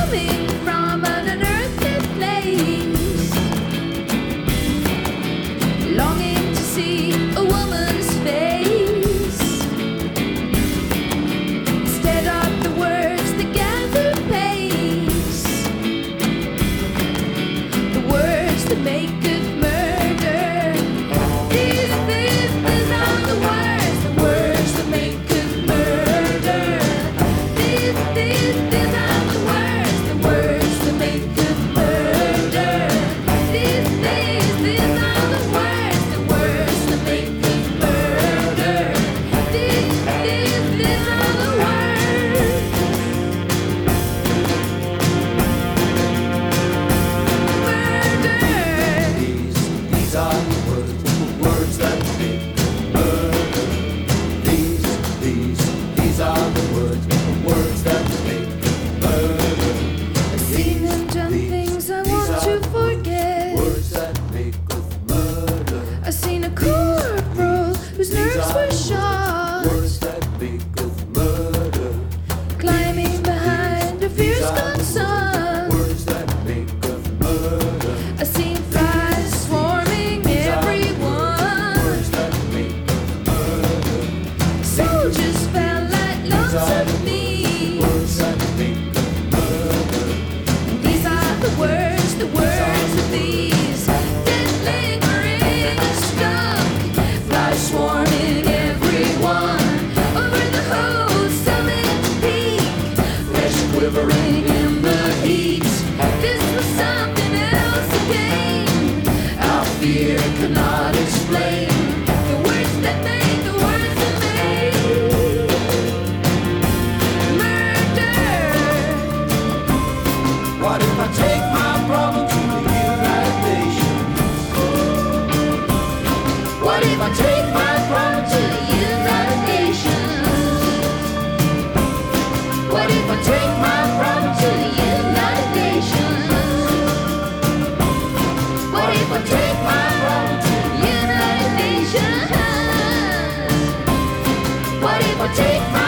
coming from an unearthly place, longing to see a woman's face. Instead of the words that gather pace, the words that make good murder. These are the words that make good murder. These are the words that make good murder. These are the words that make good murder. These are the words that make murder. These are the words that make murder. I've seen them done things I want to forget. Words that make good murder. I've seen a corporal whose nerves were shot, Words that make good murder. climbing behind a fierce gun sun. Words that make good murder. I've seen flies swarming everyone. Words that make good murder. Soldiers fell like lumps of meat. Words that make good murder. These are the words of these dead lingering stuck. Flies swarming everyone over the whole summit peak. Flesh quivering in the heat. This was something else again. Our fear could not explain the words that made the words that made murder. What if I take my problem to the United Nations? What if I take my problem to the United Nations? What if I take my problem to the United Nations? What if I take my problem to the United Nations? What if I take my